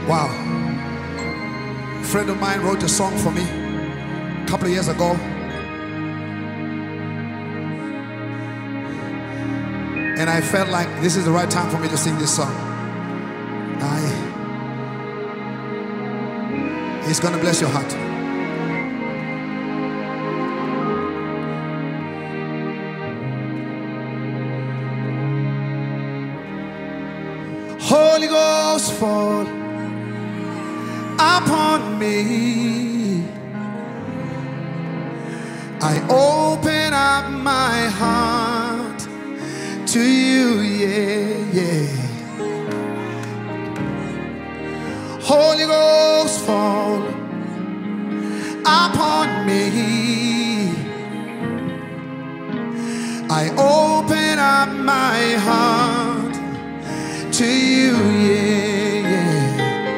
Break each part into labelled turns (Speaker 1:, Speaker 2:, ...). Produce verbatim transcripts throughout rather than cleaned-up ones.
Speaker 1: Wow. A friend of mine wrote a song for me a couple of years ago. And I felt like this is the right time for me to sing this song. I, it's gonna bless your heart. Holy Ghost, fall upon me. I open up my heart to you, yeah, yeah. Holy Ghost, fall upon me. I open up my heart to you, yeah, yeah.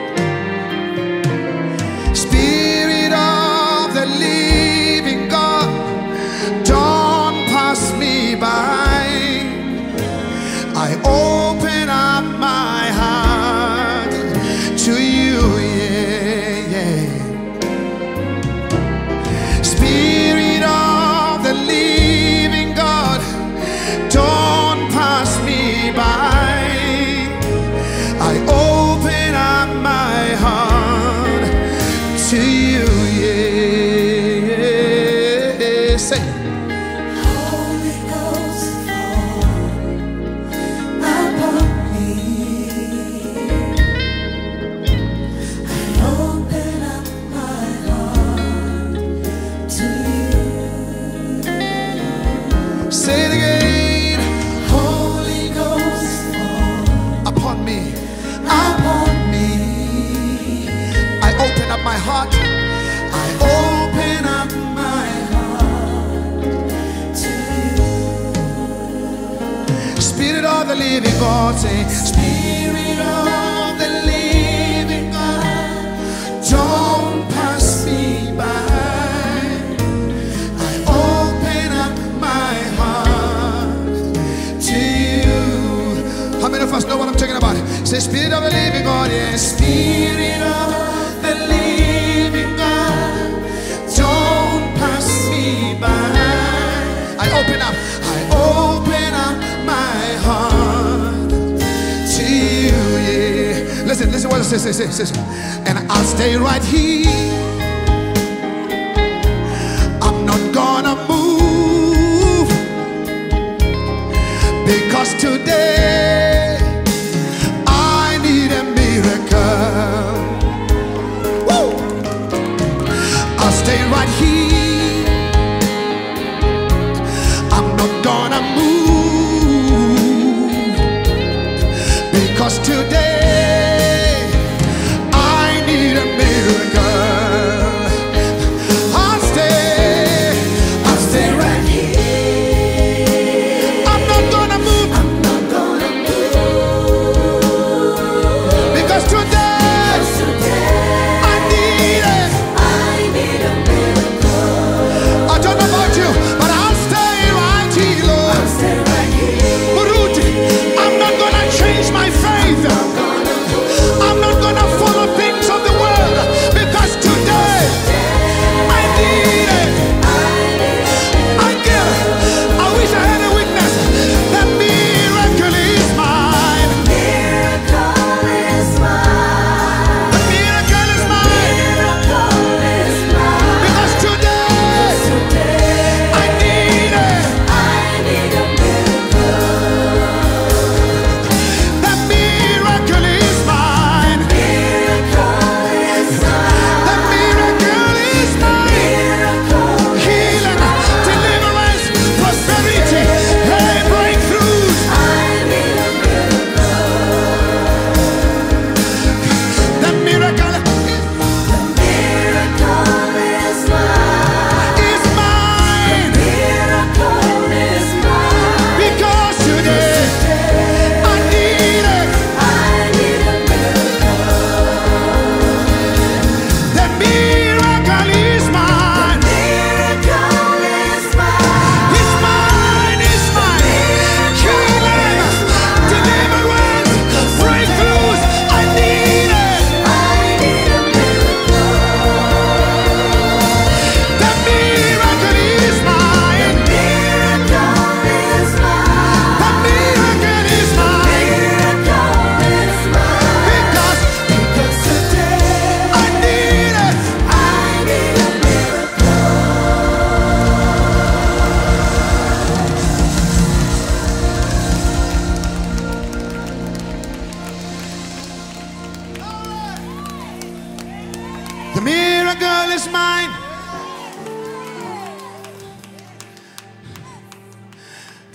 Speaker 1: Spirit of the living God, don't pass me by. I open up my heart to you, yeah, yeah. Spirit of the living God, don't pass me by. I open up my heart to you, yeah. Say,
Speaker 2: Holy Ghost, fall upon me. I open up my heart to you.
Speaker 1: say it again.
Speaker 2: Holy Ghost, fall
Speaker 1: Upon me,
Speaker 2: upon me.
Speaker 1: I open up my heart.
Speaker 2: I open up my heart to you.
Speaker 1: Spirit of the living God, say,
Speaker 2: Spirit of the living God, don't pass me by. I open up my heart to you.
Speaker 1: how many of us know what I'm talking about? Say, Spirit of the living God, yes.
Speaker 2: Spirit of the living God, don't pass me by.
Speaker 1: I open up.
Speaker 2: I open up my heart to you, yeah.
Speaker 1: Listen, listen what it says, says, says, says. And I'll stay right here. I'm not gonna move, because today I need a miracle. Woo! I'll stay right here. I'm not gonna move, because today I need a miracle. I'll stay, I'll stay right here. I'm not gonna move,
Speaker 2: I'm not gonna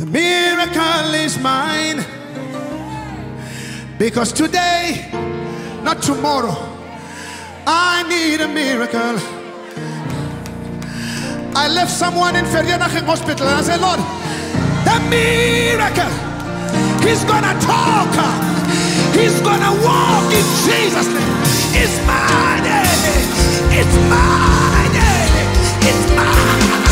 Speaker 2: The miracle is mine. Because today, not tomorrow, I need a miracle. I left someone in Vereeniging Hospital and I said, Lord, the miracle, he's gonna talk, he's gonna walk in Jesus' name. It's mine, it's mine, it's mine.